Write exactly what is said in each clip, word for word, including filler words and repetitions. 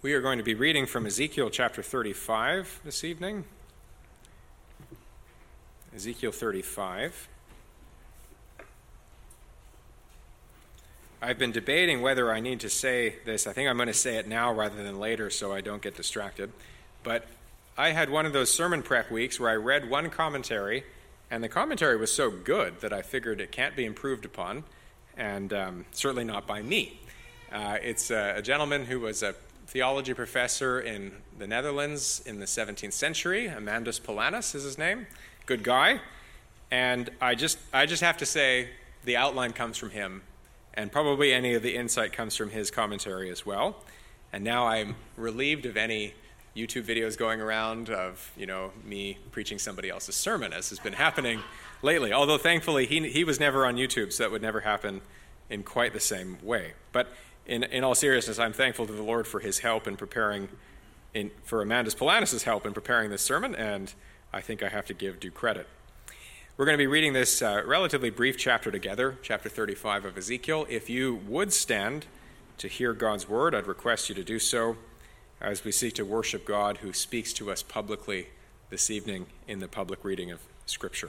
We are going to be reading from Ezekiel chapter thirty-five this evening. Ezekiel thirty-five. I've been debating whether I need to say this. I think I'm going to say it now rather than later so I don't get distracted. But I had one of those sermon prep weeks where I read one commentary, and the commentary was so good that I figured it can't be improved upon, and um, certainly not by me. Uh, it's a, a gentleman who was a theology professor in the Netherlands in the seventeenth century. Amandus Palanas is his name. Good guy. And I just I just have to say the outline comes from him, and probably any of the insight comes from his commentary as well. And now I'm relieved of any YouTube videos going around of, you know, me preaching somebody else's sermon, as has been happening lately. Although thankfully he he was never on YouTube, so that would never happen in quite the same way. But In, in all seriousness, I'm thankful to the Lord for his help in preparing, in, for Amandus Palanas' help in preparing this sermon, and I think I have to give due credit. We're going to be reading this uh, relatively brief chapter together, chapter thirty-five of Ezekiel. If you would stand to hear God's word, I'd request you to do so as we seek to worship God who speaks to us publicly this evening in the public reading of Scripture.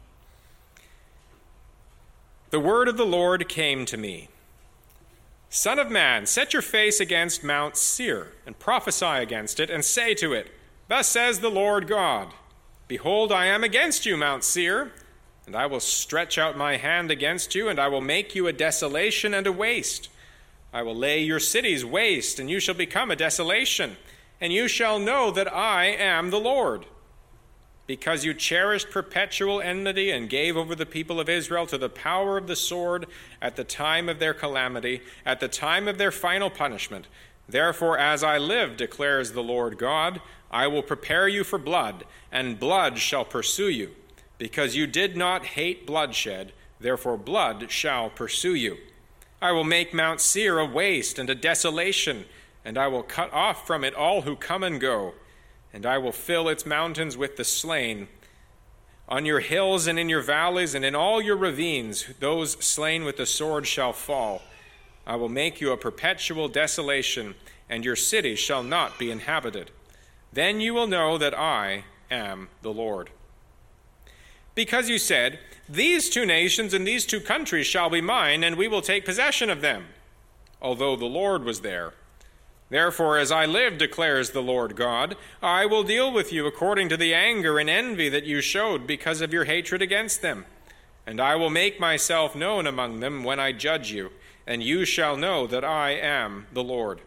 The word of the Lord came to me. Son of man, set your face against Mount Seir, and prophesy against it, and say to it, Thus says the Lord God, Behold, I am against you, Mount Seir, and I will stretch out my hand against you, and I will make you a desolation and a waste. I will lay your cities waste, and you shall become a desolation, and you shall know that I am the Lord. Because you cherished perpetual enmity and gave over the people of Israel to the power of the sword at the time of their calamity, at the time of their final punishment. Therefore, as I live, declares the Lord God, I will prepare you for blood, and blood shall pursue you. Because you did not hate bloodshed, therefore blood shall pursue you. I will make Mount Seir a waste and a desolation, and I will cut off from it all who come and go. And I will fill its mountains with the slain. On your hills and in your valleys and in all your ravines, those slain with the sword shall fall. I will make you a perpetual desolation, and your city shall not be inhabited. Then you will know that I am the Lord. Because you said, These two nations and these two countries shall be mine, and we will take possession of them, although the Lord was there. Therefore, as I live, declares the Lord God, I will deal with you according to the anger and envy that you showed because of your hatred against them. And I will make myself known among them when I judge you, and you shall know that I am the Lord.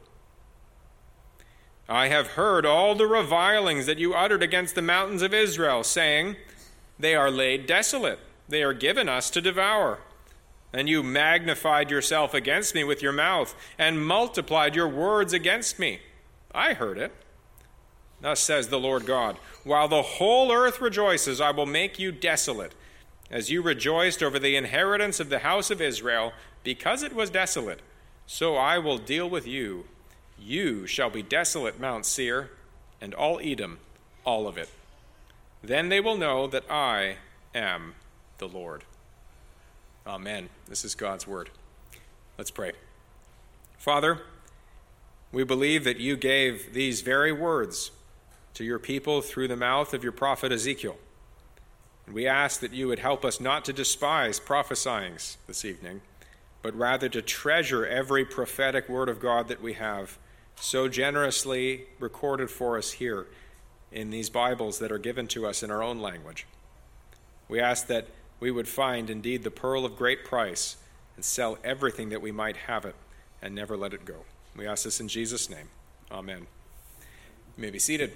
I have heard all the revilings that you uttered against the mountains of Israel, saying, They are laid desolate, they are given us to devour. And you magnified yourself against me with your mouth, and multiplied your words against me. I heard it. Thus says the Lord God, While the whole earth rejoices, I will make you desolate, as you rejoiced over the inheritance of the house of Israel, because it was desolate. So I will deal with you. You shall be desolate, Mount Seir, and all Edom, all of it. Then they will know that I am the Lord. Amen. This is God's word. Let's pray. Father, we believe that you gave these very words to your people through the mouth of your prophet Ezekiel. And we ask that you would help us not to despise prophesyings this evening, but rather to treasure every prophetic word of God that we have so generously recorded for us here in these Bibles that are given to us in our own language. We ask that we would find indeed the pearl of great price and sell everything that we might have it and never let it go. We ask this in Jesus' name. Amen. You may be seated.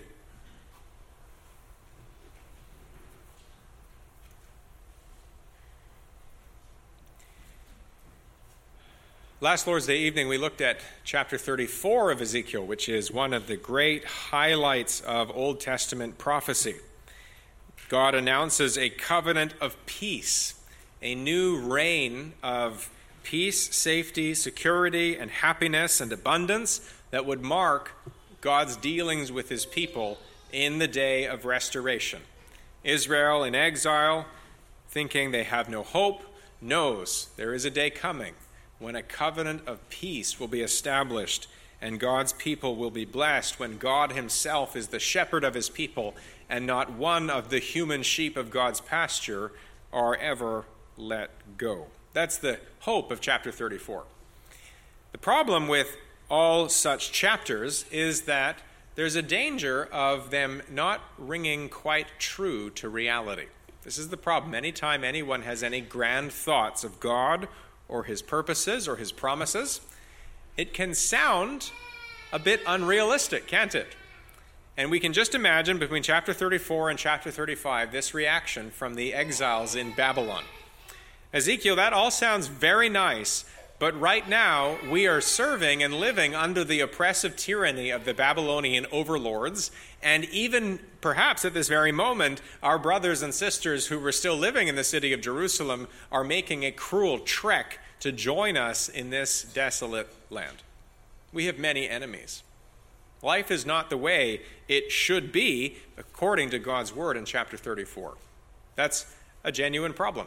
Last Lord's Day evening, we looked at chapter thirty-four of Ezekiel, which is one of the great highlights of Old Testament prophecy. God announces a covenant of peace, a new reign of peace, safety, security, and happiness and abundance that would mark God's dealings with his people in the day of restoration. Israel in exile, thinking they have no hope, knows there is a day coming when a covenant of peace will be established and God's people will be blessed when God himself is the shepherd of his people, and not one of the human sheep of God's pasture are ever let go. That's the hope of chapter thirty-four. The problem with all such chapters is that there's a danger of them not ringing quite true to reality. This is the problem. Anytime anyone has any grand thoughts of God or his purposes or his promises, it can sound a bit unrealistic, can't it? And we can just imagine between chapter thirty-four and chapter thirty-five this reaction from the exiles in Babylon. Ezekiel, that all sounds very nice, but right now we are serving and living under the oppressive tyranny of the Babylonian overlords, and even perhaps at this very moment, our brothers and sisters who were still living in the city of Jerusalem are making a cruel trek to join us in this desolate land. We have many enemies. Life is not the way it should be according to God's word in chapter thirty-four. That's a genuine problem.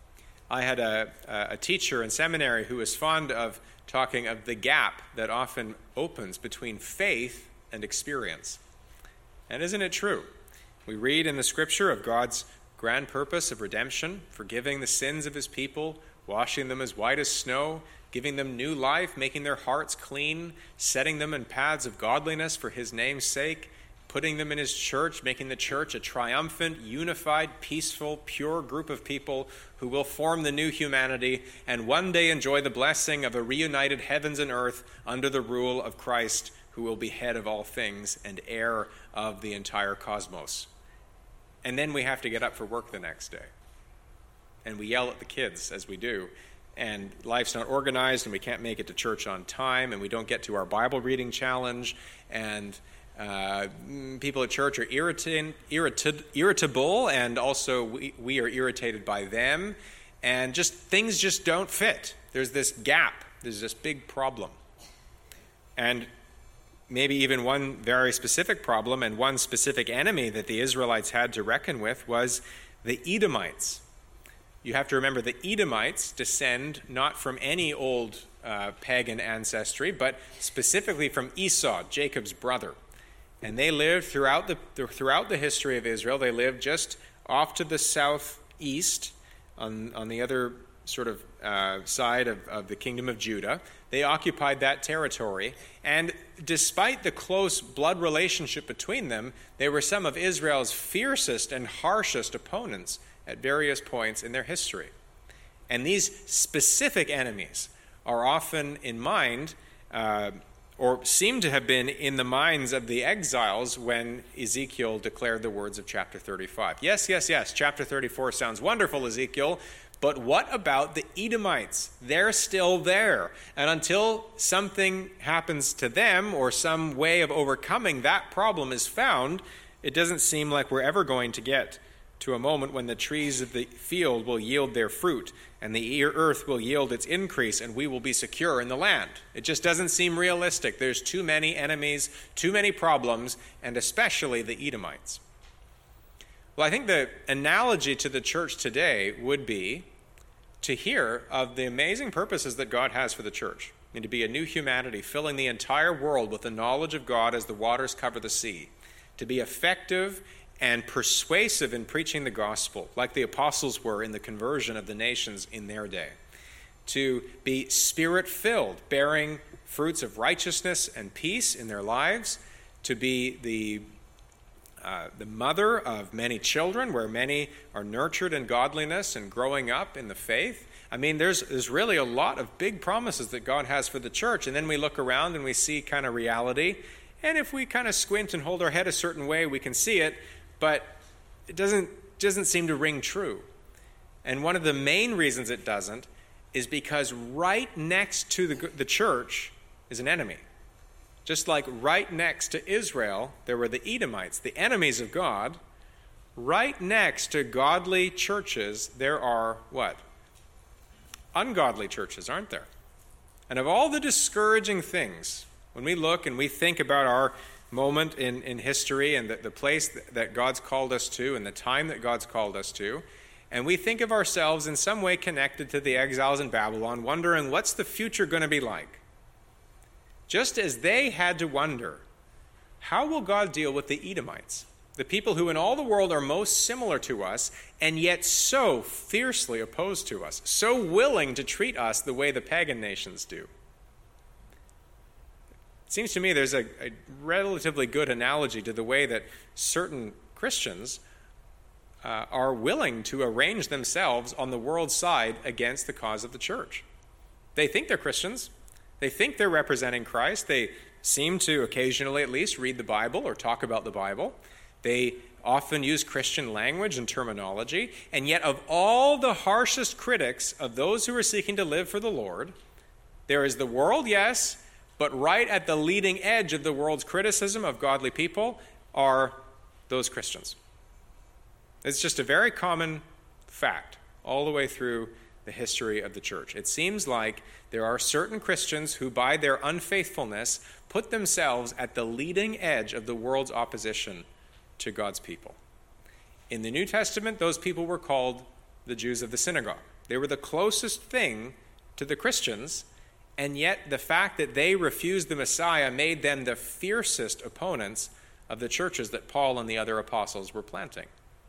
I had a, a teacher in seminary who was fond of talking of the gap that often opens between faith and experience. And isn't it true? We read in the scripture of God's grand purpose of redemption, forgiving the sins of his people, washing them as white as snow, giving them new life, making their hearts clean, setting them in paths of godliness for his name's sake, putting them in his church, making the church a triumphant, unified, peaceful, pure group of people who will form the new humanity and one day enjoy the blessing of a reunited heavens and earth under the rule of Christ, who will be head of all things and heir of the entire cosmos. And then we have to get up for work the next day. And we yell at the kids as we do. And life's not organized, and we can't make it to church on time, and we don't get to our Bible reading challenge, and uh, people at church are irritant, irrited, irritable, and also we, we are irritated by them, and just things just don't fit. There's this gap. There's this big problem. And maybe even one very specific problem and one specific enemy that the Israelites had to reckon with was the Edomites. You have to remember the Edomites descend not from any old uh, pagan ancestry, but specifically from Esau, Jacob's brother. And they lived throughout the throughout the history of Israel. They lived just off to the southeast, on, on the other sort of uh, side of, of the kingdom of Judah. They occupied that territory. And despite the close blood relationship between them, they were some of Israel's fiercest and harshest opponents at various points in their history. And these specific enemies are often in mind, uh, or seem to have been in the minds of the exiles when Ezekiel declared the words of chapter thirty-five. Yes, yes, yes, chapter thirty-four sounds wonderful, Ezekiel, but what about the Edomites? They're still there. And until something happens to them or some way of overcoming that problem is found, it doesn't seem like we're ever going to get to a moment when the trees of the field will yield their fruit and the earth will yield its increase and we will be secure in the land. It just doesn't seem realistic. There's too many enemies, too many problems, and especially the Edomites. Well, I think the analogy to the church today would be to hear of the amazing purposes that God has for the church, and to be a new humanity filling the entire world with the knowledge of God as the waters cover the sea, to be effective and persuasive in preaching the gospel, like the apostles were in the conversion of the nations in their day, to be spirit-filled, bearing fruits of righteousness and peace in their lives, to be the uh, the mother of many children, where many are nurtured in godliness and growing up in the faith. I mean, there's there's really a lot of big promises that God has for the church, and then we look around and we see kind of reality, and if we kind of squint and hold our head a certain way, we can see it, but it doesn't doesn't seem to ring true. And one of the main reasons it doesn't is because right next to the, the church is an enemy. Just like right next to Israel, there were the Edomites, the enemies of God. Right next to godly churches, there are what? Ungodly churches, aren't there? And of all the discouraging things, when we look and we think about our moment in, in history and the, the place that God's called us to and the time that God's called us to, and we think of ourselves in some way connected to the exiles in Babylon, wondering what's the future going to be like? just as they had to wonder, how will God deal with the Edomites, the people who in all the world are most similar to us and yet so fiercely opposed to us, so willing to treat us the way the pagan nations do? It seems to me there's a, a relatively good analogy to the way that certain Christians uh, are willing to arrange themselves on the world's side against the cause of the church. They think they're Christians. They think they're representing Christ. They seem to occasionally at least read the Bible or talk about the Bible. They often use Christian language and terminology. And yet of all the harshest critics of those who are seeking to live for the Lord, there is the world, yes, but right at the leading edge of the world's criticism of godly people are those Christians. It's just a very common fact all the way through the history of the church. It seems like there are certain Christians who, by their unfaithfulness, put themselves at the leading edge of the world's opposition to God's people. In the New Testament, those people were called the Jews of the synagogue. They were the closest thing to the Christians, and yet the fact that they refused the Messiah made them the fiercest opponents of the churches that Paul and the other apostles were planting.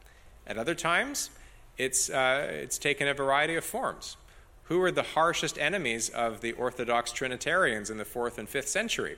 At other times, it's, uh, it's taken a variety of forms. Who were the harshest enemies of the Orthodox Trinitarians in the fourth and fifth century?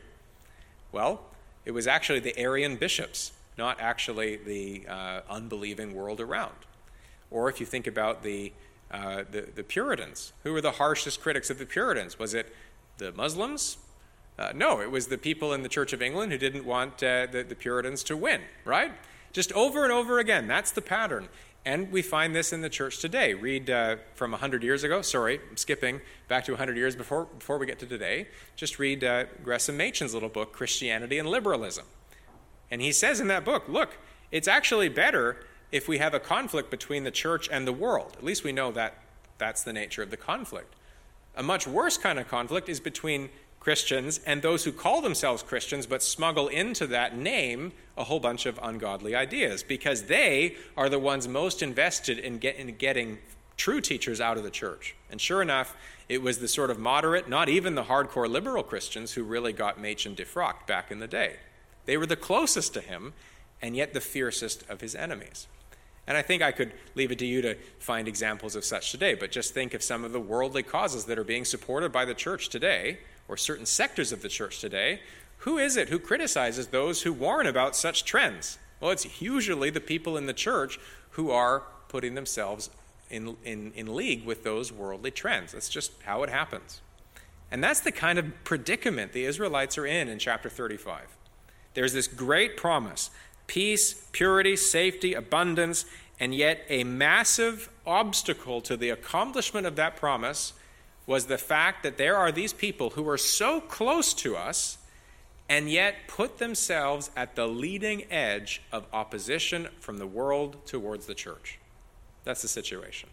Well, it was actually the Arian bishops, not actually the uh, unbelieving world around. Or if you think about the, uh, the, the Puritans, who were the harshest critics of the Puritans? Was it the Muslims? Uh, no, it was the people in the Church of England who didn't want uh, the, the Puritans to win, right? Just over and over again, that's the pattern. And we find this in the church today. Read uh, from one hundred years ago. Sorry, I'm skipping back to one hundred years before before we get to today. Just read uh, Gresham Machen's little book, Christianity and Liberalism. And he says in that book, look, it's actually better if we have a conflict between the church and the world. At least we know that that's the nature of the conflict. A much worse kind of conflict is between Christians and those who call themselves Christians but smuggle into that name a whole bunch of ungodly ideas, because they are the ones most invested in, get, in getting true teachers out of the church. And sure enough, it was the sort of moderate, not even the hardcore liberal Christians who really got Machen defrocked back in the day. They were the closest to him and yet the fiercest of his enemies. And I think I could leave it to you to find examples of such today, but just think of some of the worldly causes that are being supported by the church today, or certain sectors of the church today. Who is it who criticizes those who warn about such trends? Well, it's usually the people in the church who are putting themselves in, in, in league with those worldly trends. That's just how it happens. And that's the kind of predicament the Israelites are in in chapter thirty-five. There's this great promise: peace, purity, safety, abundance, and yet a massive obstacle to the accomplishment of that promise was the fact that there are these people who are so close to us and yet put themselves at the leading edge of opposition from the world towards the church. That's the situation.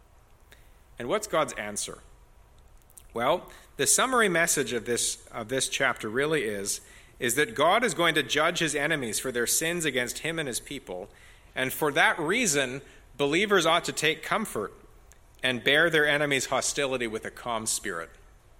And what's God's answer? Well, the summary message of this, of this chapter really is, is that God is going to judge his enemies for their sins against him and his people, and for that reason, believers ought to take comfort and bear their enemies' hostility with a calm spirit.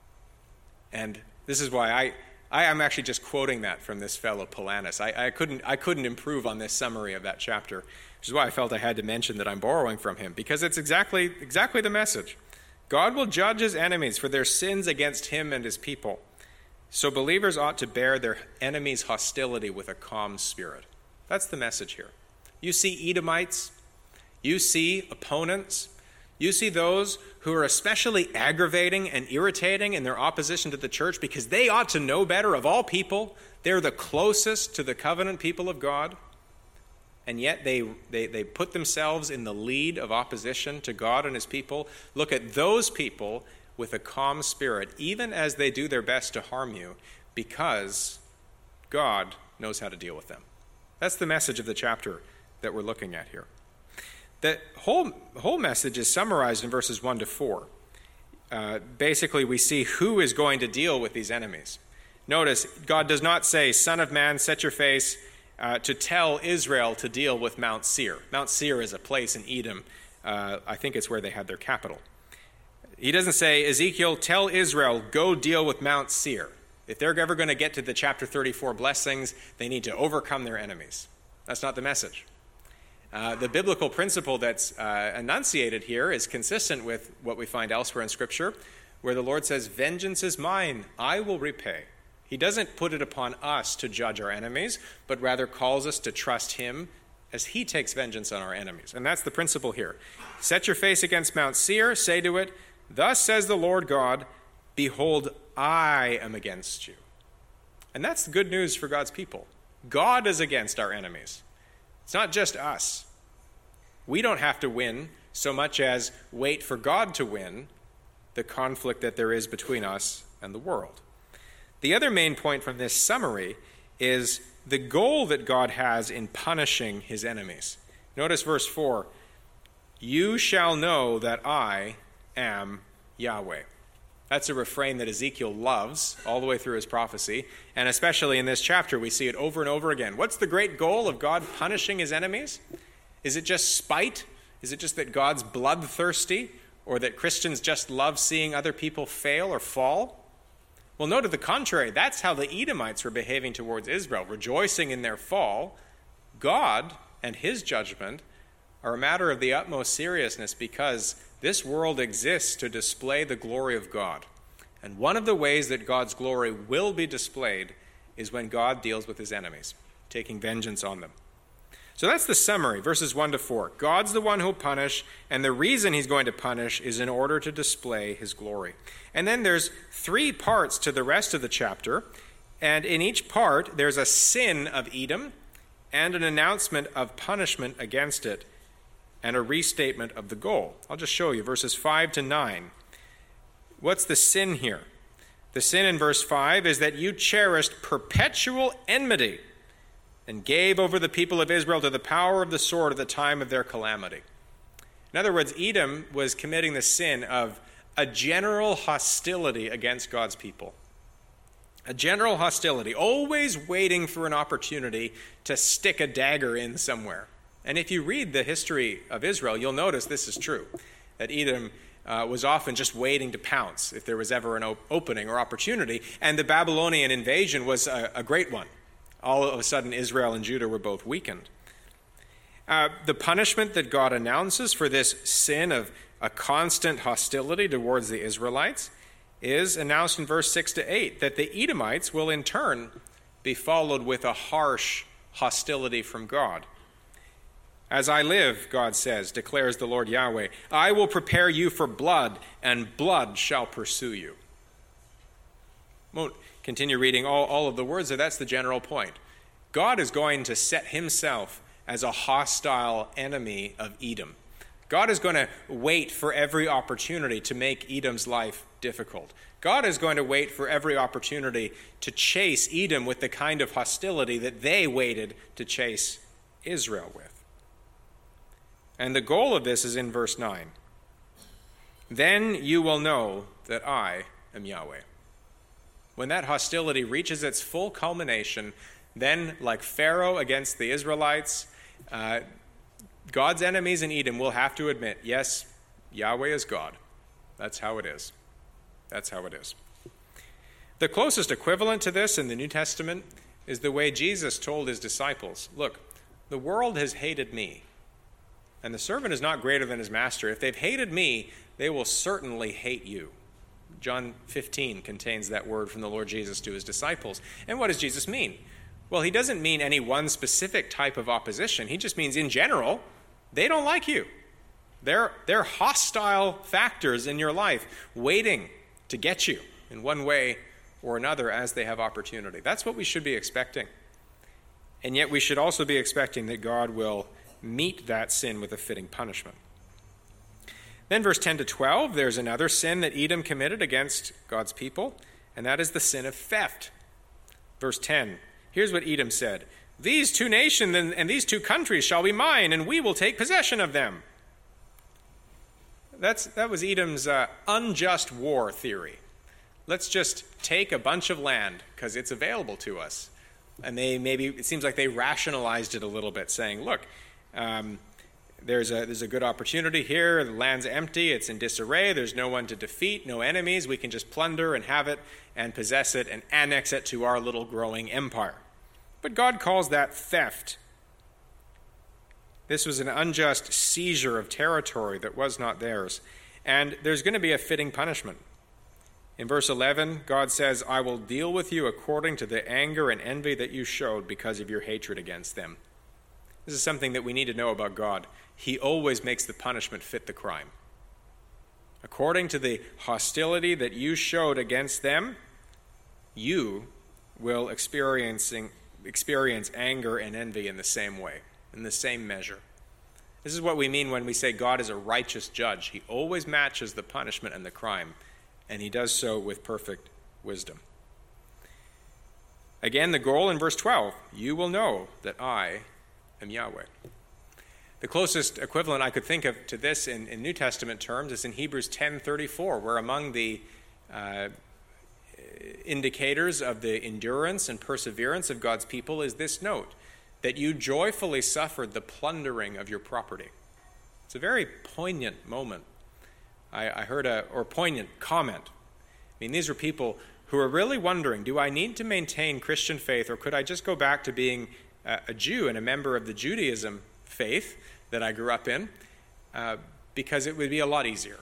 And this is why I, I am actually just quoting that from this fellow Polanus. I, I couldn't I couldn't improve on this summary of that chapter, which is why I felt I had to mention that I'm borrowing from him, because it's exactly exactly the message. God will judge his enemies for their sins against him and his people. So believers ought to bear their enemies' hostility with a calm spirit. That's the message here. You see Edomites, you see opponents, you see those who are especially aggravating and irritating in their opposition to the church because they ought to know better of all people. They're the closest to the covenant people of God. And yet they, they, they put themselves in the lead of opposition to God and his people. Look at those people with a calm spirit, even as they do their best to harm you, because God knows how to deal with them. That's the message of the chapter that we're looking at here. The whole, whole message is summarized in verses one to four. Uh, basically, we see who is going to deal with these enemies. Notice, God does not say, "Son of man, set your face uh, to tell Israel to deal with Mount Seir." Mount Seir is a place in Edom. Uh, I think it's where they had their capital. He doesn't say, "Ezekiel, tell Israel, go deal with Mount Seir." If they're ever going to get to the chapter thirty-four blessings, they need to overcome their enemies. That's not the message. Uh, the biblical principle that's uh, enunciated here is consistent with what we find elsewhere in Scripture, where the Lord says, "Vengeance is mine, I will repay." He doesn't put it upon us to judge our enemies, but rather calls us to trust him as he takes vengeance on our enemies. And that's the principle here. Set your face against Mount Seir, say to it, "Thus says the Lord God, behold, I am against you." And that's the good news for God's people. God is against our enemies. It's not just us. We don't have to win so much as wait for God to win the conflict that there is between us and the world. The other main point from this summary is the goal that God has in punishing his enemies. Notice verse four. "You shall know that I am Yahweh." That's a refrain that Ezekiel loves all the way through his prophecy, and especially in this chapter we see it over and over again. What's the great goal of God punishing his enemies? Is it just spite? Is it just that God's bloodthirsty, or that Christians just love seeing other people fail or fall? Well, note to the contrary, that's how the Edomites were behaving towards Israel, rejoicing in their fall. God and his judgment are a matter of the utmost seriousness because this world exists to display the glory of God. And one of the ways that God's glory will be displayed is when God deals with his enemies, taking vengeance on them. So that's the summary, verses one to four. God's the one who'll punish, and the reason he's going to punish is in order to display his glory. And then there's three parts to the rest of the chapter, and in each part there's a sin of Edom and an announcement of punishment against it and a restatement of the goal. I'll just show you verses five to nine. What's the sin here? The sin in verse five is that you cherished perpetual enmity and gave over the people of Israel to the power of the sword at the time of their calamity. In other words, Edom was committing the sin of a general hostility against God's people. A general hostility, always waiting for an opportunity to stick a dagger in somewhere. And if you read the history of Israel, you'll notice this is true, that Edom uh, was often just waiting to pounce if there was ever an op- opening or opportunity, and the Babylonian invasion was a, a great one. All of a sudden, Israel and Judah were both weakened. Uh, the punishment that God announces for this sin of a constant hostility towards the Israelites is announced in verse six to eight, that the Edomites will in turn be followed with a harsh hostility from God. "As I live," God says, declares the Lord Yahweh, "I will prepare you for blood, and blood shall pursue you." Won't continue reading all, all of the words there. That's the general point. God is going to set himself as a hostile enemy of Edom. God is going to wait for every opportunity to make Edom's life difficult. God is going to wait for every opportunity to chase Edom with the kind of hostility that they waited to chase Israel with. And the goal of this is in verse nine. "Then you will know that I am Yahweh." When that hostility reaches its full culmination, then, like Pharaoh against the Israelites, uh, God's enemies in Edom will have to admit, yes, Yahweh is God. That's how it is. That's how it is. The closest equivalent to this in the New Testament is the way Jesus told his disciples, "Look, the world has hated me, and the servant is not greater than his master. If they've hated me, they will certainly hate you." John fifteen contains that word from the Lord Jesus to his disciples. And what does Jesus mean? Well, he doesn't mean any one specific type of opposition. He just means in general, they don't like you. They're, they're hostile factors in your life waiting to get you in one way or another as they have opportunity. That's what we should be expecting. And yet we should also be expecting that God will meet that sin with a fitting punishment. Then verse ten to twelve, there's another sin that Edom committed against God's people, and that is the sin of theft. Verse ten, here's what Edom said: "These two nations and these two countries shall be mine, and we will take possession of them." That's, that was Edom's uh, unjust war theory. Let's just take a bunch of land because it's available to us. And they maybe, it seems like they rationalized it a little bit, saying, look, um, there's a, there's a good opportunity here. The land's empty. It's in disarray. There's no one to defeat, no enemies. We can just plunder and have it and possess it and annex it to our little growing empire. But God calls that theft. This was an unjust seizure of territory that was not theirs. And there's going to be a fitting punishment. In verse eleven, God says, I will deal with you according to the anger and envy that you showed because of your hatred against them. This is something that we need to know about God. He always makes the punishment fit the crime. According to the hostility that you showed against them, you will experiencing, experience anger and envy in the same way, in the same measure. This is what we mean when we say God is a righteous judge. He always matches the punishment and the crime, and he does so with perfect wisdom. Again, the goal in verse twelve, you will know that I am Yahweh. The closest equivalent I could think of to this in, in New Testament terms is in Hebrews ten thirty-four, where among the uh, indicators of the endurance and perseverance of God's people is this note, that you joyfully suffered the plundering of your property. It's a very poignant moment. I, I heard a, or poignant comment. I mean, these were people who are really wondering, do I need to maintain Christian faith, or could I just go back to being a, a Jew and a member of the Judaism faith that I grew up in, uh, because it would be a lot easier.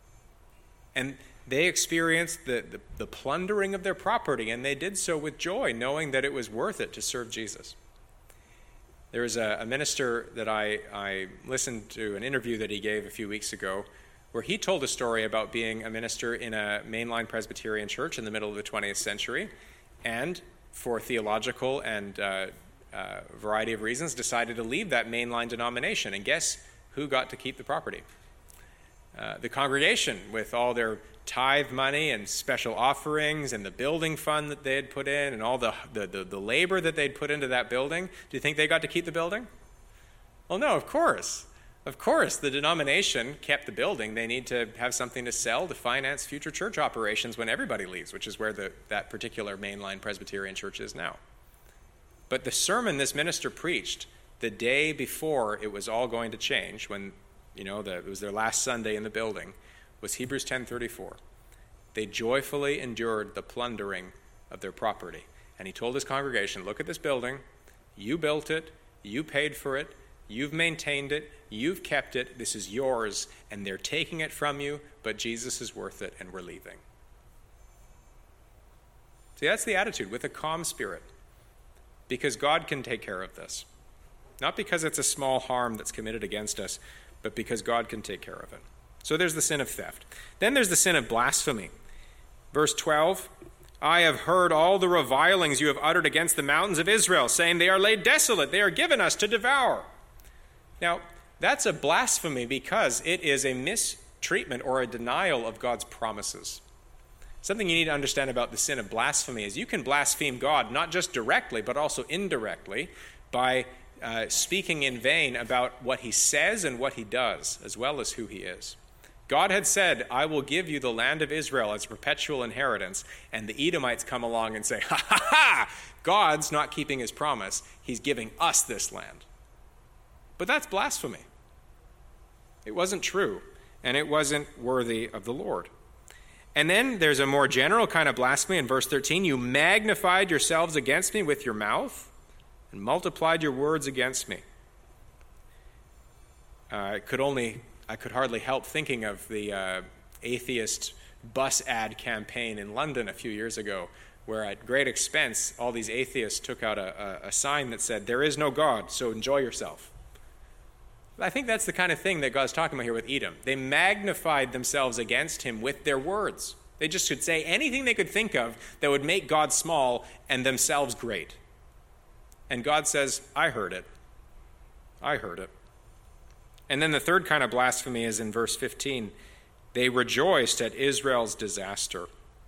And they experienced the, the, the plundering of their property, and they did so with joy, knowing that it was worth it to serve Jesus. There was a, a minister that I, I listened to an interview that he gave a few weeks ago, where he told a story about being a minister in a mainline Presbyterian church in the middle of the twentieth century, and for theological and uh, uh, variety of reasons, decided to leave that mainline denomination. And guess who got to keep the property? Uh, the congregation, with all their tithe money and special offerings and the building fund that they had put in and all the, the, the, the labor that they'd put into that building. Do you think they got to keep the building? Well, no, of course. Of course, the denomination kept the building. They need to have something to sell to finance future church operations when everybody leaves, which is where the, that particular mainline Presbyterian church is now. But the sermon this minister preached the day before it was all going to change, when you know the, it was their last Sunday in the building, was Hebrews ten thirty-four. They joyfully endured the plundering of their property. And he told his congregation, look at this building. You built it. You paid for it. You've maintained it. You've kept it. This is yours. And they're taking it from you, but Jesus is worth it, and we're leaving. See, that's the attitude, with a calm spirit. Because God can take care of this. Not because it's a small harm that's committed against us, but because God can take care of it. So there's the sin of theft. Then there's the sin of blasphemy. Verse twelve, I have heard all the revilings you have uttered against the mountains of Israel, saying they are laid desolate, they are given us to devour. Now, that's a blasphemy because it is a mistreatment or a denial of God's promises. Something you need to understand about the sin of blasphemy is you can blaspheme God not just directly, but also indirectly by uh, speaking in vain about what he says and what he does, as well as who he is. God had said, I will give you the land of Israel as a perpetual inheritance, and the Edomites come along and say, ha ha ha, God's not keeping his promise. He's giving us this land. But that's blasphemy. It wasn't true, and it wasn't worthy of the Lord. And then there's a more general kind of blasphemy in verse thirteen. You magnified yourselves against me with your mouth and multiplied your words against me. Uh, I could only, I could hardly help thinking of the uh, atheist bus ad campaign in London a few years ago, where at great expense, all these atheists took out a, a, a sign that said, there is no God, so enjoy yourself. I think that's the kind of thing that God's talking about here with Edom. They magnified themselves against him with their words. They just could say anything they could think of that would make God small and themselves great. And God says, I heard it. I heard it. And then the third kind of blasphemy is in verse fifteen. They rejoiced at Israel's disaster.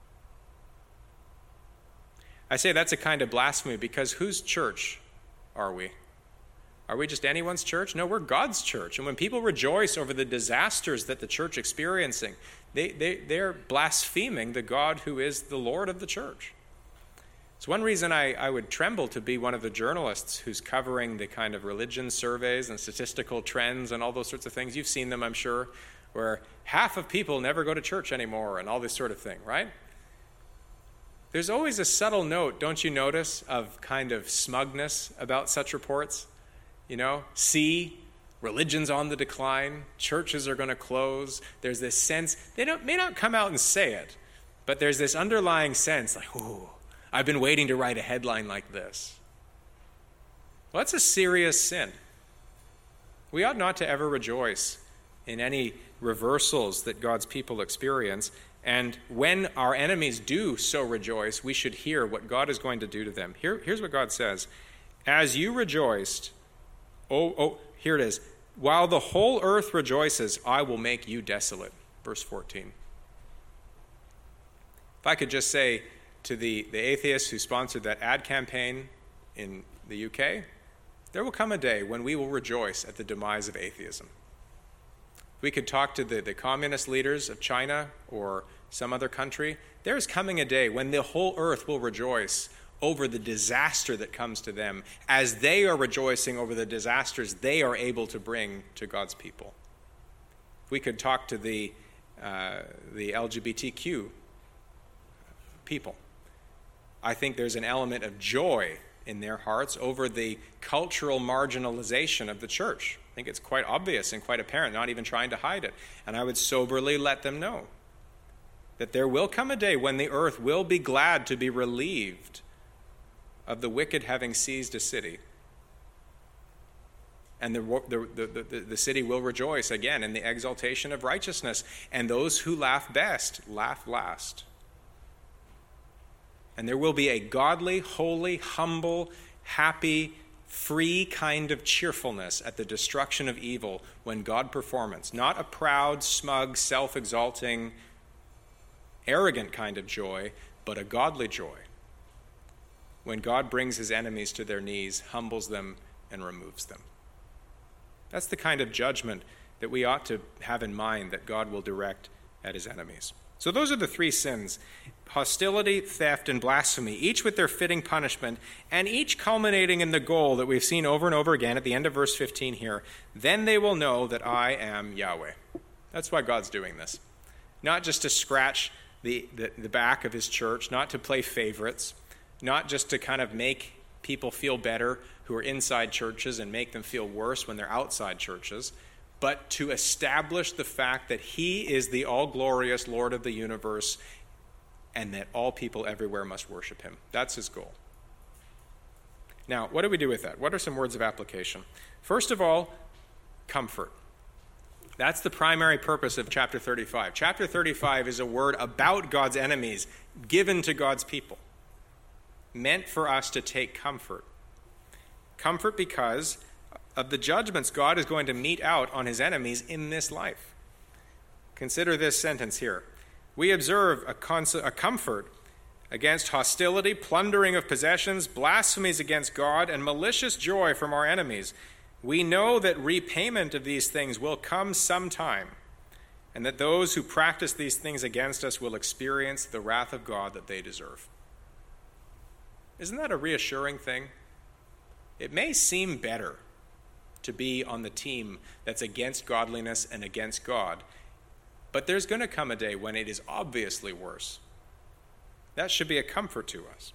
I say that's a kind of blasphemy because whose church are we? Are we just anyone's church? No, we're God's church. And when people rejoice over the disasters that the church is experiencing, they, they, they're blaspheming the God who is the Lord of the church. It's one reason I, I would tremble to be one of the journalists who's covering the kind of religion surveys and statistical trends and all those sorts of things. You've seen them, I'm sure, where half of people never go to church anymore and all this sort of thing, right? There's always a subtle note, don't you notice, of kind of smugness about such reports. You know, see, religion's on the decline, churches are going to close. There's this sense, they don't, may not come out and say it, but there's this underlying sense like, ooh, I've been waiting to write a headline like this. Well, that's a serious sin. We ought not to ever rejoice in any reversals that God's people experience. And when our enemies do so rejoice, we should hear what God is going to do to them. Here, here's what God says. As you rejoiced, oh, oh, here it is. While the whole earth rejoices, I will make you desolate. Verse fourteen. If I could just say to the, the atheists who sponsored that ad campaign in the U K, there will come a day when we will rejoice at the demise of atheism. We could talk to the, the communist leaders of China or some other country. There is coming a day when the whole earth will rejoice over the disaster that comes to them as they are rejoicing over the disasters they are able to bring to God's people. We could talk to the, uh, the L G B T Q people. I think there's an element of joy in their hearts over the cultural marginalization of the church. I think it's quite obvious and quite apparent, not even trying to hide it. And I would soberly let them know that there will come a day when the earth will be glad to be relieved of the wicked having seized a city. And the, the, the, the, the city will rejoice again in the exaltation of righteousness. And those who laugh best laugh last. And there will be a godly, holy, humble, happy, free kind of cheerfulness at the destruction of evil when God performs. Not a proud, smug, self-exalting, arrogant kind of joy, but a godly joy. When God brings his enemies to their knees, humbles them, and removes them. That's the kind of judgment that we ought to have in mind that God will direct at his enemies. So those are the three sins: hostility, theft, and blasphemy, each with their fitting punishment, and each culminating in the goal that we've seen over and over again at the end of verse fifteen here. Then they will know that I am Yahweh. That's why God's doing this. Not just to scratch the, the, the back of his church, not to play favorites, not just to kind of make people feel better who are inside churches and make them feel worse when they're outside churches, but to establish the fact that he is the all-glorious Lord of the universe and that all people everywhere must worship him. That's his goal. Now, what do we do with that? What are some words of application? First of all, comfort. That's the primary purpose of chapter thirty-five. Chapter thirty-five is a word about God's enemies given to God's people, meant for us to take comfort. Comfort because of the judgments God is going to mete out on his enemies in this life. Consider this sentence here. We observe a, cons- a comfort against hostility, plundering of possessions, blasphemies against God, and malicious joy from our enemies. We know that repayment of these things will come sometime, and that those who practice these things against us will experience the wrath of God that they deserve. Isn't that a reassuring thing? It may seem better to be on the team that's against godliness and against God, but there's going to come a day when it is obviously worse. That should be a comfort to us.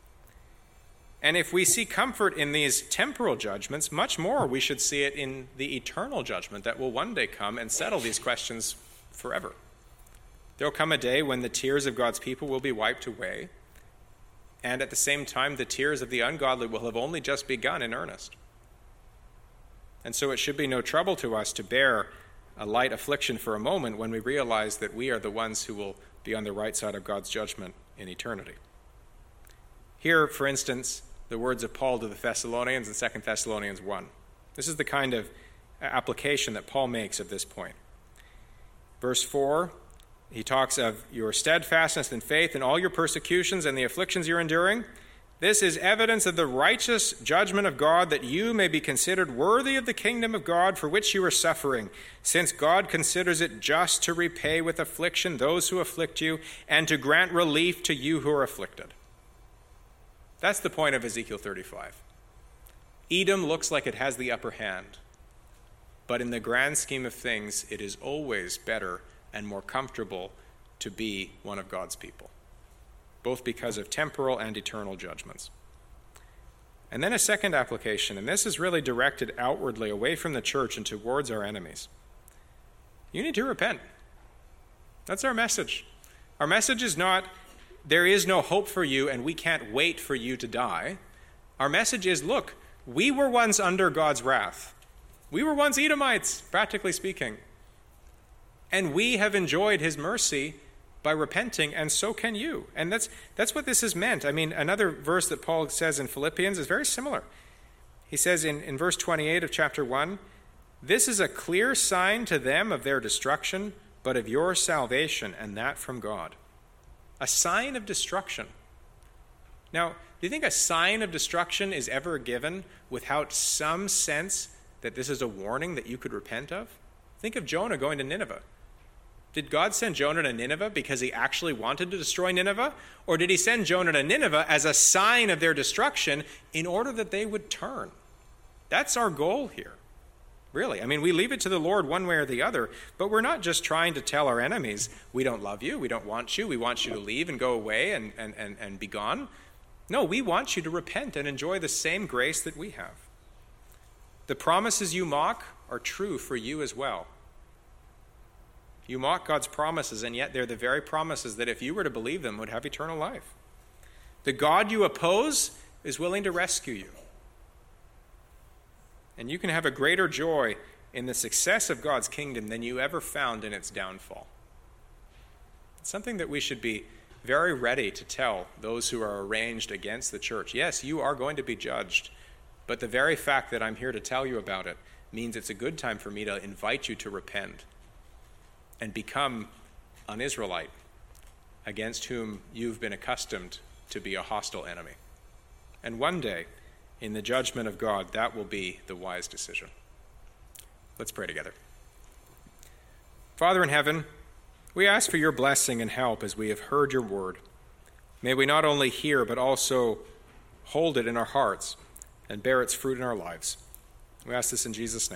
And if we see comfort in these temporal judgments, much more we should see it in the eternal judgment that will one day come and settle these questions forever. There will come a day when the tears of God's people will be wiped away, and at the same time the tears of the ungodly will have only just begun in earnest. And so it should be no trouble to us to bear a light affliction for a moment when we realize that we are the ones who will be on the right side of God's judgment in eternity. Here, for instance, the words of Paul to the Thessalonians in Second Thessalonians one. This is the kind of application that Paul makes at this point. Verse four, he talks of your steadfastness in faith and all your persecutions and the afflictions you're enduring. This is evidence of the righteous judgment of God, that you may be considered worthy of the kingdom of God for which you are suffering, since God considers it just to repay with affliction those who afflict you and to grant relief to you who are afflicted. That's the point of Ezekiel thirty-five. Edom looks like it has the upper hand, but in the grand scheme of things, it is always better and more comfortable to be one of God's people, both because of temporal and eternal judgments. And then a second application, and this is really directed outwardly away from the church and towards our enemies. You need to repent. That's our message. Our message is not, there is no hope for you and we can't wait for you to die. Our message is, look, we were once under God's wrath. We were once Edomites, practically speaking. And we have enjoyed his mercy by repenting, and so can you. And that's that's what this is meant. I mean, another verse that Paul says in Philippians is very similar. He says in, in verse twenty-eight of chapter one, "This is a clear sign to them of their destruction, but of your salvation, and that from God." A sign of destruction. Now, do you think a sign of destruction is ever given without some sense that this is a warning that you could repent of? Think of Jonah going to Nineveh. Did God send Jonah to Nineveh because he actually wanted to destroy Nineveh? Or did he send Jonah to Nineveh as a sign of their destruction in order that they would turn? That's our goal here. Really. I mean, we leave it to the Lord one way or the other, but we're not just trying to tell our enemies, we don't love you, we don't want you, we want you to leave and go away and, and, and, and be gone. No, we want you to repent and enjoy the same grace that we have. The promises you mock are true for you as well. You mock God's promises, and yet they're the very promises that if you were to believe them would have eternal life. The God you oppose is willing to rescue you. And you can have a greater joy in the success of God's kingdom than you ever found in its downfall. It's something that we should be very ready to tell those who are arranged against the church. Yes, you are going to be judged, but the very fact that I'm here to tell you about it means it's a good time for me to invite you to repent and become an Israelite against whom you've been accustomed to be a hostile enemy. And one day, in the judgment of God, that will be the wise decision. Let's pray together. Father in heaven, we ask for your blessing and help as we have heard your word. May we not only hear, but also hold it in our hearts and bear its fruit in our lives. We ask this in Jesus' name.